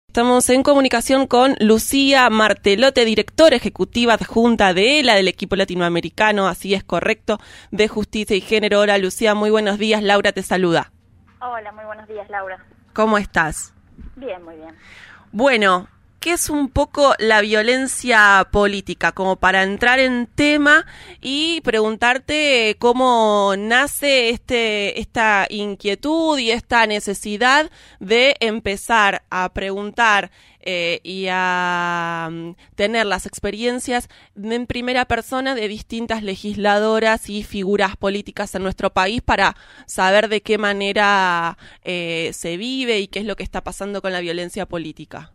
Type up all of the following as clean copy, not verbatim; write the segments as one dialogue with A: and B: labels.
A: Estamos en comunicación con Lucía Martelote, directora ejecutiva adjunta de ELA, del equipo latinoamericano, así es correcto, de Justicia y Género. Hola Lucía, muy buenos días, Laura te saluda.
B: Hola, muy buenos días, Laura.
A: ¿Cómo estás?
B: Bien, muy bien.
A: Bueno, ¿qué es un poco la violencia política? Como para entrar en tema y preguntarte cómo nace esta inquietud y esta necesidad de empezar a preguntar y a tener las experiencias en primera persona de distintas legisladoras y figuras políticas en nuestro país para saber de qué manera se vive y qué es lo que está pasando con la violencia política.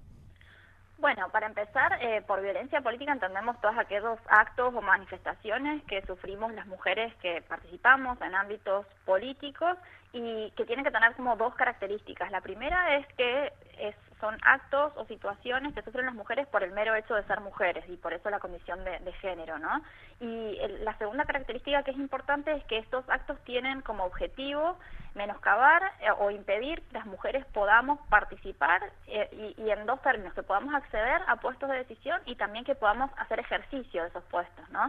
B: Bueno, para empezar, por violencia política entendemos todos aquellos actos o manifestaciones que sufrimos las mujeres que participamos en ámbitos políticos y que tienen que tener como dos características. La primera es que son actos o situaciones que sufren las mujeres por el mero hecho de ser mujeres y por eso la condición de género, ¿no? Y la segunda característica que es importante es que estos actos tienen como objetivo menoscabar o impedir que las mujeres podamos participar y en dos términos, que podamos acceder a puestos de decisión y también que podamos hacer ejercicio de esos puestos, ¿no?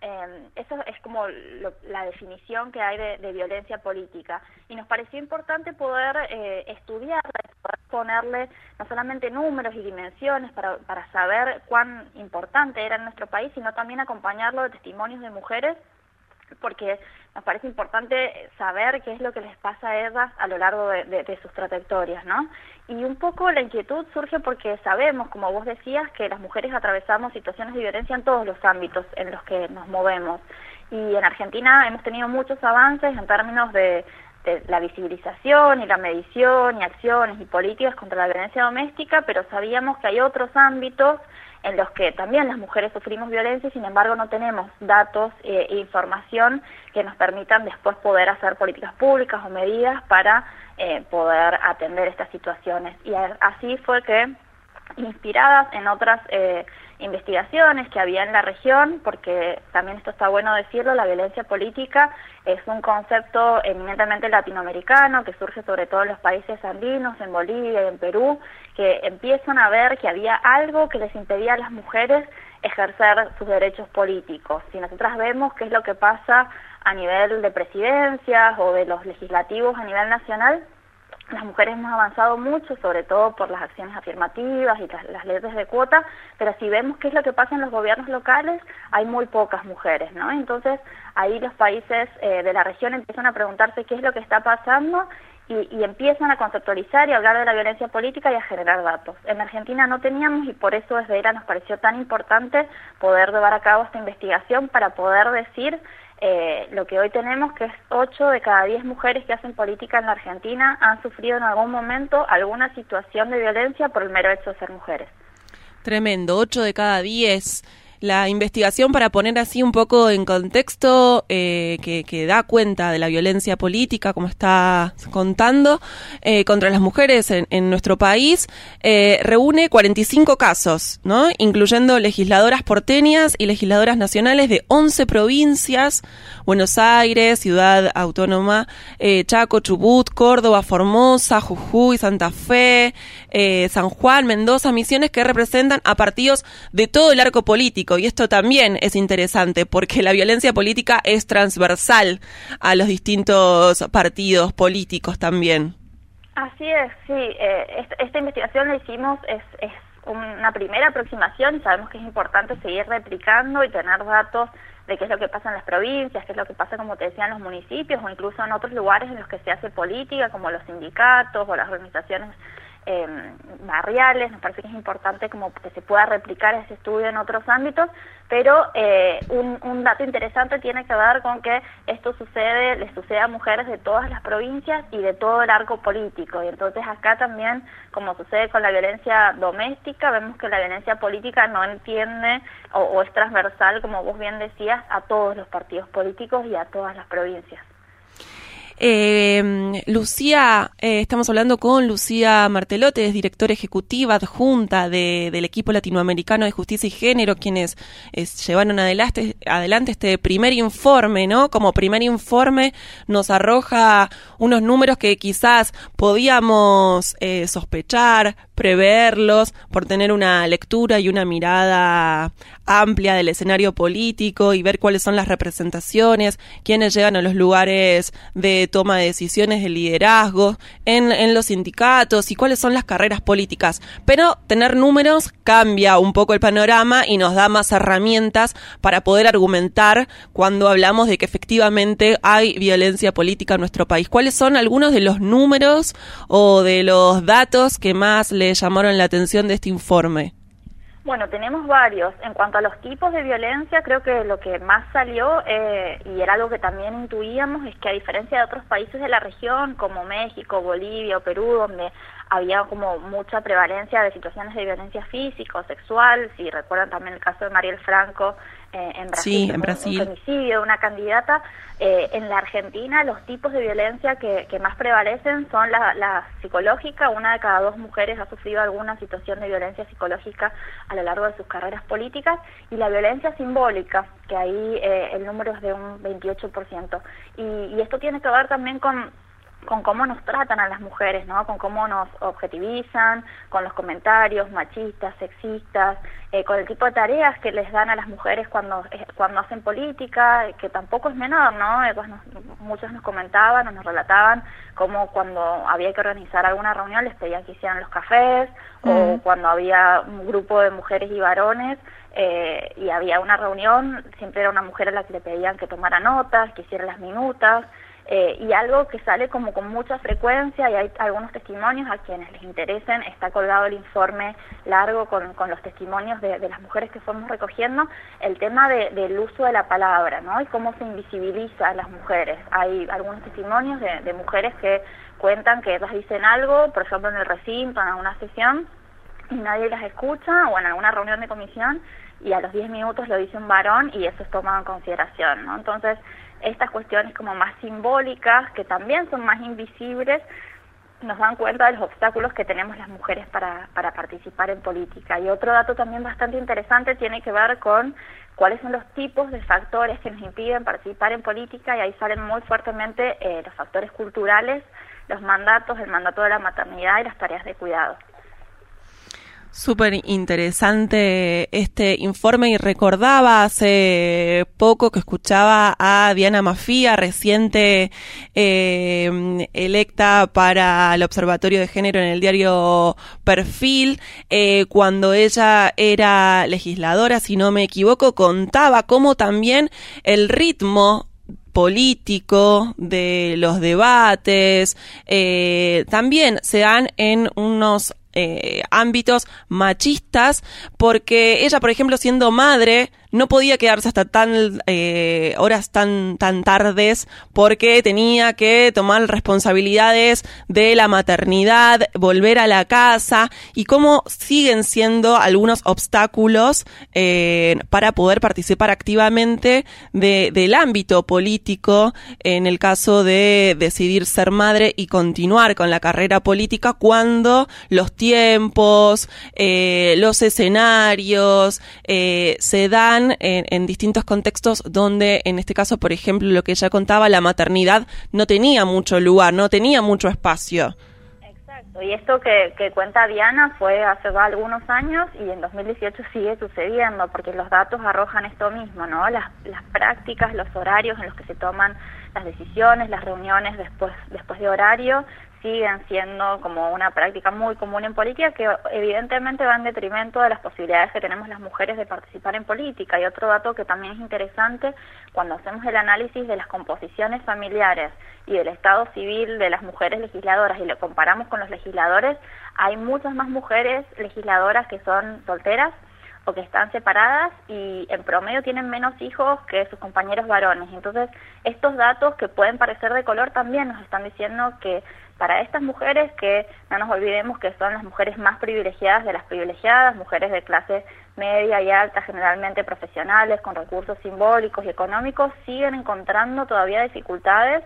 B: Eso es como la definición que hay de violencia política y nos pareció importante poder estudiarla, poder ponerle no solamente números y dimensiones para saber cuán importante era en nuestro país, sino también acompañarlo de testimonios de mujeres, porque nos parece importante saber qué es lo que les pasa a ellas a lo largo de sus trayectorias, ¿no? Y un poco la inquietud surge porque sabemos, como vos decías, que las mujeres atravesamos situaciones de violencia en todos los ámbitos en los que nos movemos. Y en Argentina hemos tenido muchos avances en términos de la visibilización y la medición y acciones y políticas contra la violencia doméstica, pero sabíamos que hay otros ámbitos en los que también las mujeres sufrimos violencia y sin embargo no tenemos datos e información que nos permitan después poder hacer políticas públicas o medidas para poder atender estas situaciones. Y así fue que, inspiradas en otras investigaciones que había en la región, porque también esto está bueno decirlo, la violencia política es un concepto eminentemente latinoamericano que surge sobre todo en los países andinos, en Bolivia y en Perú, que empiezan a ver que había algo que les impedía a las mujeres ejercer sus derechos políticos. Si nosotras vemos qué es lo que pasa a nivel de presidencias o de los legislativos a nivel nacional, las mujeres hemos avanzado mucho, sobre todo por las acciones afirmativas y las leyes de cuota, pero si vemos qué es lo que pasa en los gobiernos locales, hay muy pocas mujeres, ¿no? Entonces, ahí los países de la región empiezan a preguntarse qué es lo que está pasando y empiezan a conceptualizar y hablar de la violencia política y a generar datos. En Argentina no teníamos y por eso desde ELA nos pareció tan importante poder llevar a cabo esta investigación para poder decir lo que hoy tenemos, que es 8 de cada 10 mujeres que hacen política en la Argentina han sufrido en algún momento alguna situación de violencia por el mero hecho de ser mujeres.
A: Tremendo, 8 de cada 10. La investigación, para poner así un poco en contexto, que da cuenta de la violencia política, como está contando, contra las mujeres en nuestro país, reúne 45 casos, ¿no? Incluyendo legisladoras porteñas y legisladoras nacionales de 11 provincias: Buenos Aires, Ciudad Autónoma, Chaco, Chubut, Córdoba, Formosa, Jujuy, Santa Fe, San Juan, Mendoza, Misiones, que representan a partidos de todo el arco político. Y esto también es interesante porque la violencia política es transversal a los distintos partidos políticos también.
B: Así es, sí. Esta investigación la hicimos, es una primera aproximación y sabemos que es importante seguir replicando y tener datos de qué es lo que pasa en las provincias, qué es lo que pasa, como te decía, en los municipios o incluso en otros lugares en los que se hace política, como los sindicatos o las organizaciones barriales. Nos parece que es importante como que se pueda replicar ese estudio en otros ámbitos, pero un dato interesante tiene que ver con que esto le sucede a mujeres de todas las provincias y de todo el arco político, y entonces acá también, como sucede con la violencia doméstica, vemos que la violencia política no entiende o es transversal, como vos bien decías, a todos los partidos políticos y a todas las provincias.
A: Lucía, estamos hablando con Lucía Martelote, es directora ejecutiva adjunta del equipo latinoamericano de justicia y género, quienes llevaron adelante este primer informe, ¿no? Como primer informe nos arroja unos números que quizás podíamos sospechar, preverlos, por tener una lectura y una mirada amplia del escenario político y ver cuáles son las representaciones, quiénes llegan a los lugares de toma de decisiones, de liderazgo en los sindicatos y cuáles son las carreras políticas. Pero tener números cambia un poco el panorama y nos da más herramientas para poder argumentar cuando hablamos de que efectivamente hay violencia política en nuestro país. ¿Cuáles son algunos de los números o de los datos que más le llamaron la atención de este informe?
B: Bueno, tenemos varios. En cuanto a los tipos de violencia, creo que lo que más salió, y era algo que también intuíamos, es que a diferencia de otros países de la región, como México, Bolivia o Perú, donde había como mucha prevalencia de situaciones de violencia física o sexual, si recuerdan también el caso de Mariel Franco en Brasil,
A: sí, en Brasil.
B: Un femicidio de una candidata, en la Argentina los tipos de violencia que más prevalecen son la psicológica. Una de cada 2 mujeres ha sufrido alguna situación de violencia psicológica a lo largo de sus carreras políticas, y la violencia simbólica, que ahí el número es de un 28%. Y esto tiene que ver también con cómo nos tratan a las mujeres, ¿no? Con cómo nos objetivizan, con los comentarios machistas, sexistas, con el tipo de tareas que les dan a las mujeres cuando hacen política, que tampoco es menor, ¿no? Muchos nos comentaban o nos relataban cómo cuando había que organizar alguna reunión les pedían que hicieran los cafés, o cuando había un grupo de mujeres y varones y había una reunión, siempre era una mujer a la que le pedían que tomara notas, que hiciera las minutas. Y algo que sale como con mucha frecuencia, y hay algunos testimonios a quienes les interesen, está colgado el informe largo con los testimonios de las mujeres que fuimos recogiendo, el tema del uso de la palabra, ¿no? Y cómo se invisibiliza a las mujeres. Hay algunos testimonios de mujeres que cuentan que ellas dicen algo, por ejemplo en el recinto, en alguna sesión, y nadie las escucha, o en alguna reunión de comisión, y a los 10 minutos lo dice un varón y eso es tomado en consideración, ¿no? Entonces, estas cuestiones como más simbólicas, que también son más invisibles, nos dan cuenta de los obstáculos que tenemos las mujeres para participar en política. Y otro dato también bastante interesante tiene que ver con cuáles son los tipos de factores que nos impiden participar en política, y ahí salen muy fuertemente los factores culturales, los mandatos, el mandato de la maternidad y las tareas de cuidado.
A: Súper interesante este informe, y recordaba hace poco que escuchaba a Diana Mafía, reciente electa para el Observatorio de Género en el diario Perfil, cuando ella era legisladora, si no me equivoco, contaba cómo también el ritmo político de los debates también se dan en unos ámbitos machistas, porque ella, por ejemplo, siendo madre, no podía quedarse hasta horas tan tardes, porque tenía que tomar responsabilidades de la maternidad, volver a la casa, y cómo siguen siendo algunos obstáculos para poder participar activamente del ámbito político, en el caso de decidir ser madre y continuar con la carrera política, cuando los tiempos, los escenarios se dan en distintos contextos donde, en este caso, por ejemplo, lo que ella contaba, la maternidad no tenía mucho lugar, no tenía mucho espacio.
B: Exacto, y esto que cuenta Diana fue hace algunos años, y en 2018 sigue sucediendo, porque los datos arrojan esto mismo, ¿no? Las prácticas, los horarios en los que se toman las decisiones, las reuniones después de horario, siguen siendo como una práctica muy común en política, que evidentemente va en detrimento de las posibilidades que tenemos las mujeres de participar en política. Y otro dato que también es interesante, cuando hacemos el análisis de las composiciones familiares y del estado civil de las mujeres legisladoras y lo comparamos con los legisladores, hay muchas más mujeres legisladoras que son solteras o que están separadas, y en promedio tienen menos hijos que sus compañeros varones. Entonces, estos datos que pueden parecer de color también nos están diciendo que para estas mujeres, que no nos olvidemos que son las mujeres más privilegiadas de las privilegiadas, mujeres de clase media y alta, generalmente profesionales, con recursos simbólicos y económicos, siguen encontrando todavía dificultades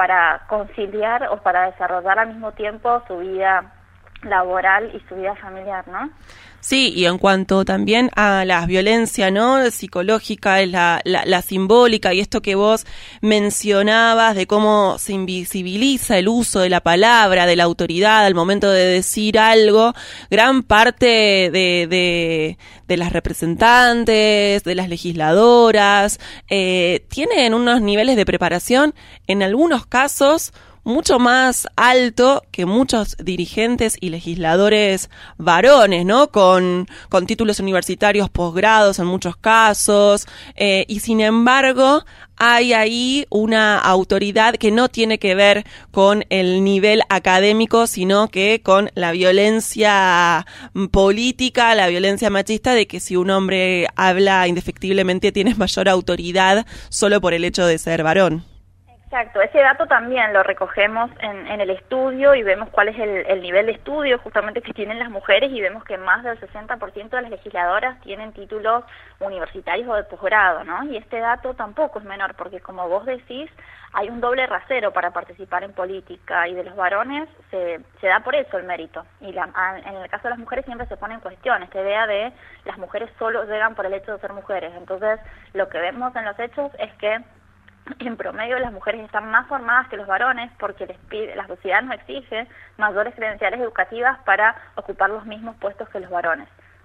B: para conciliar o para desarrollar al mismo tiempo su vida laboral y su vida familiar, ¿no?
A: Sí, y en cuanto también a la violencia, ¿no? Psicológica, la simbólica, y esto que vos mencionabas de cómo se invisibiliza el uso de la palabra, de la autoridad al momento de decir algo, gran parte de las representantes, de las legisladoras, tienen unos niveles de preparación, en algunos casos, mucho más alto que muchos dirigentes y legisladores varones, ¿no? Con títulos universitarios, posgrados en muchos casos, y sin embargo hay ahí una autoridad que no tiene que ver con el nivel académico, sino que con la violencia política, la violencia machista, de que si un hombre habla indefectiblemente tienes mayor autoridad solo por el hecho de ser varón.
B: Exacto, ese dato también lo recogemos en el estudio y vemos cuál es el nivel de estudio justamente que tienen las mujeres, y vemos que más del 60% de las legisladoras tienen títulos universitarios o de posgrado, ¿no? Y este dato tampoco es menor, porque como vos decís, hay un doble rasero para participar en política, y de los varones se da por eso el mérito. Y en el caso de las mujeres siempre se pone en cuestión esta idea de las mujeres solo llegan por el hecho de ser mujeres. Entonces, lo que vemos en los hechos es que en promedio las mujeres están más formadas que los varones, porque la sociedad nos exige mayores credenciales educativas para ocupar los mismos puestos que los varones.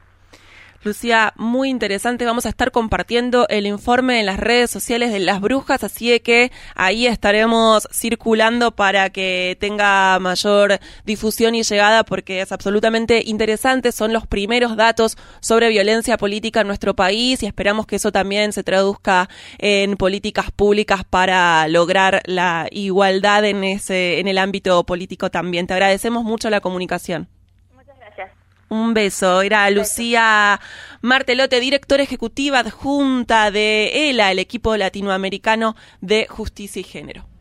A: Lucía, muy interesante. Vamos a estar compartiendo el informe en las redes sociales de Las Brujas, así que ahí estaremos circulando para que tenga mayor difusión y llegada, porque es absolutamente interesante. Son los primeros datos sobre violencia política en nuestro país, y esperamos que eso también se traduzca en políticas públicas para lograr la igualdad en el ámbito político también. Te agradecemos mucho la comunicación. Un beso. Era Lucía Martelote, directora ejecutiva adjunta de ELA, el equipo latinoamericano de justicia y género.